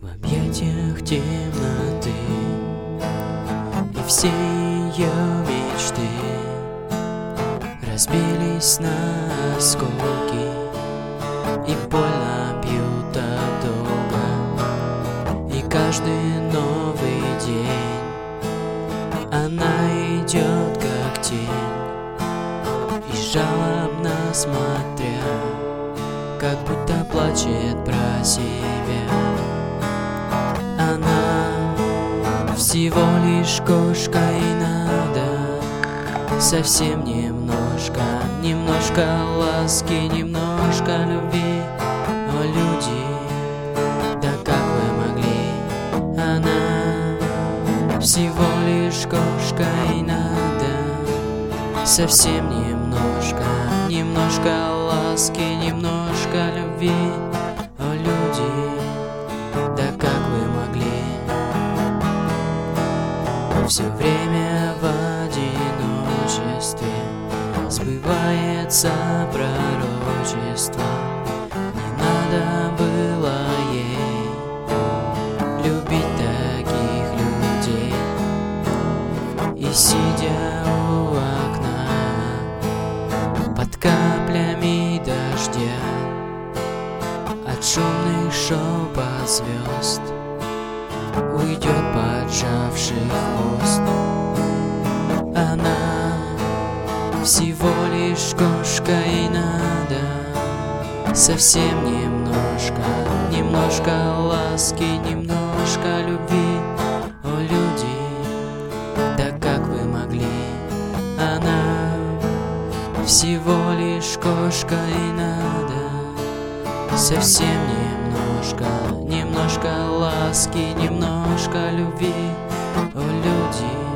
В объятиях темноты и все ее мечты разбились на осколки и больно бьют так долго. И каждый новый день она идет как тень, и жалобно смотря, как будто плачет про себя. Она всего лишь кошка, и надо совсем немножко, немножко ласки, немножко любви. О, люди, да как вы могли? Она всего лишь кошка, и надо совсем немножко, немножко ласки, немножко любви. О, люди, да как вы могли? Все время в одиночестве сбывается пророчество. Не надо было ей любить таких людей. И сидя у окна под каплями дождя, от шумный шепот звезд уйдет поджавший хвост. Она всего лишь кошка, и надо совсем немножко, немножко ласки, немножко любви. О, люди, да как вы могли? Она всего лишь кошка, и надо совсем немножко, немножко ласки, немножко любви. О, люди,